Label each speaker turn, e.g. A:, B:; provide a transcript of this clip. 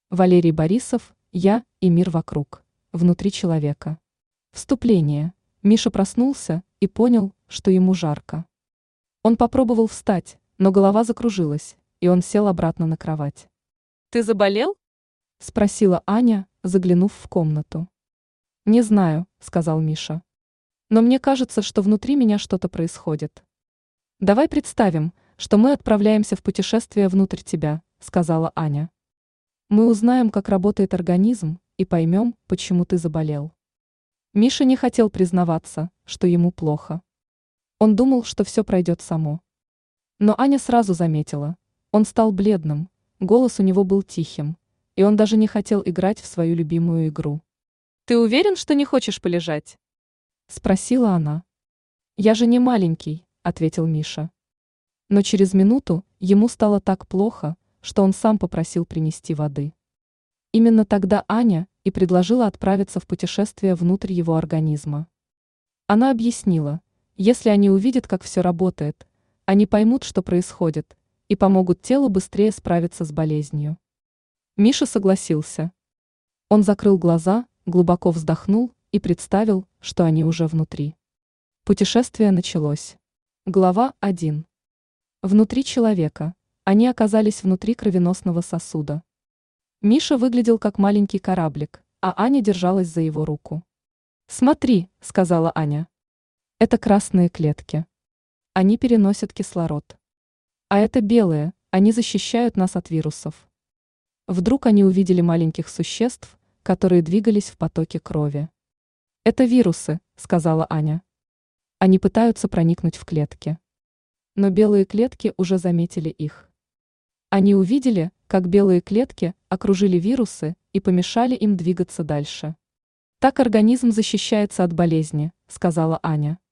A: Валерий Борисов, я и мир вокруг. Внутри человека. Вступление. Миша проснулся и понял, что ему жарко. Он попробовал встать, но голова закружилась, и он сел обратно на кровать.
B: Ты заболел?
A: Спросила Аня, заглянув в комнату. Не знаю, сказал Миша. Но мне кажется, что внутри меня что-то происходит. Давай представим, что мы отправляемся в путешествие внутрь тебя, сказала Аня. Мы узнаем, как работает организм, и поймем, почему ты заболел. Миша не хотел признаваться, что ему плохо. Он думал, что все пройдет само. Но Аня сразу заметила. Он стал бледным, голос у него был тихим, и он даже не хотел играть в свою любимую игру.
B: Ты уверен, что не хочешь полежать?
A: Спросила она. Я же не маленький, ответил Миша. Но через минуту ему стало так плохо, что он сам попросил принести воды. Именно тогда Аня и предложила отправиться в путешествие внутрь его организма. Она объяснила, если они увидят, как все работает, они поймут, что происходит, и помогут телу быстрее справиться с болезнью. Миша согласился. Он закрыл глаза, глубоко вздохнул и представил, что они уже внутри. Путешествие началось. Глава 1. Внутри человека. Они оказались внутри кровеносного сосуда. Миша выглядел как маленький кораблик, а Аня держалась за его руку. «Смотри», — сказала Аня. «Это красные клетки. Они переносят кислород. А это белые, они защищают нас от вирусов». Вдруг они увидели маленьких существ, которые двигались в потоке крови. «Это вирусы», — сказала Аня. «Они пытаются проникнуть в клетки». Но белые клетки уже заметили их. Они увидели, как белые клетки окружили вирусы и помешали им двигаться дальше. «Так организм защищается от болезни», — сказала Аня.